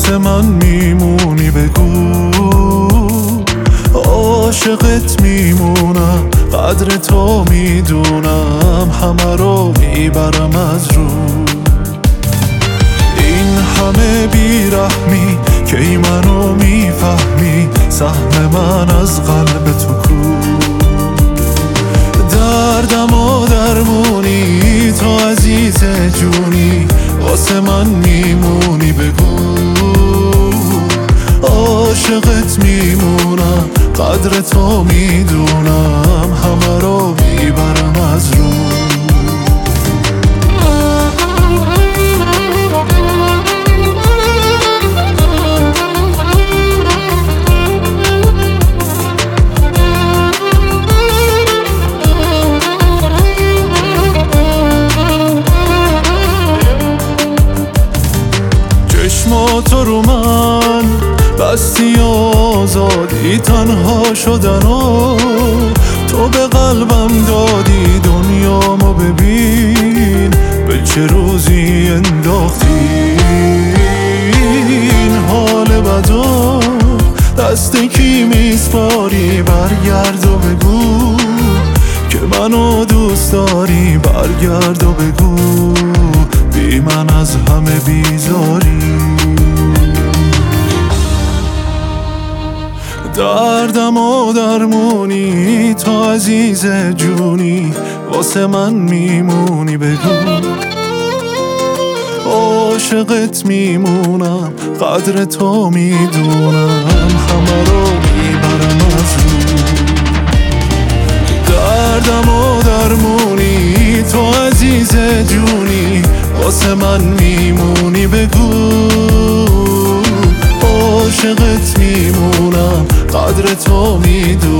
واسه من میمونی بگو عاشقت میمونم، قدر تو میدونم، همه رو میبرم از رو. این همه بیرحمی کی منو میفهمی، سهم من از قلب تو کو؟ دردم و درمونی تو عزیز جونی، واسه من میمونی بگو عاشقت میمونم، قدر تو میدونم، همه رو میبرم از رو. چشماتو رو من بستی و آزادی، تنها شدن و تو به قلبم دادی، دنیامو ببین به چه روزی انداختی. این حال بدو دست کی میسپاری، برگرد و بگو که منو دوست داری، برگرد و بگو بی من از همه بیزاری. دردم و درمونی تو عزیز جونی، واسه من میمونی بگو عاشقت میمونم، قدر تو میدونم، همه رو میبرم از رو. دردم و درمونی تو عزیز جونی، واسه من میمونی بگو عاشقت میمونم، قدر تو میدونم.